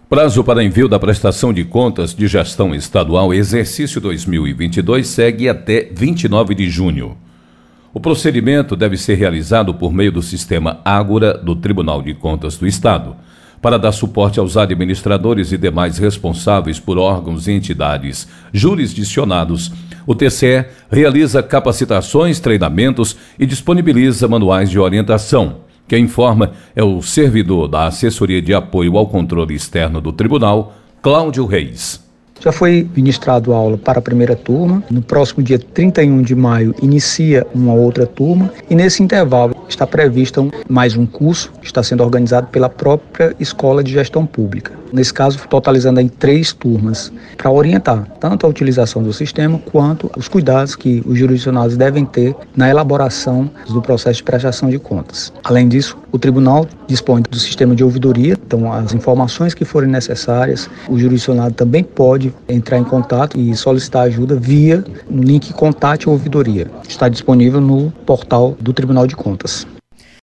Prazo para envio da prestação de contas de gestão estadual exercício 2022 segue até 29 de junho. O procedimento deve ser realizado por meio do sistema Ágora do Tribunal de Contas do Estado, para dar suporte aos administradores e demais responsáveis por órgãos e entidades jurisdicionados. O TCE realiza capacitações, treinamentos e disponibiliza manuais de orientação. Quem informa é o servidor da Assessoria de Apoio ao Controle Externo do Tribunal, Cláudio Reis. Já foi ministrado aula para a primeira turma. No próximo dia 31 de maio inicia uma outra turma e nesse intervalo está previsto mais um curso que está sendo organizado pela própria Escola de Gestão Pública. Nesse caso, totalizando em 3 turmas para orientar tanto a utilização do sistema quanto os cuidados que os jurisdicionados devem ter na elaboração do processo de prestação de contas. Além disso, o tribunal dispõe do sistema de ouvidoria, então as informações que forem necessárias, o jurisdicionado também pode entrar em contato e solicitar ajuda via no link Contate Ouvidoria. Está disponível no portal do Tribunal de Contas.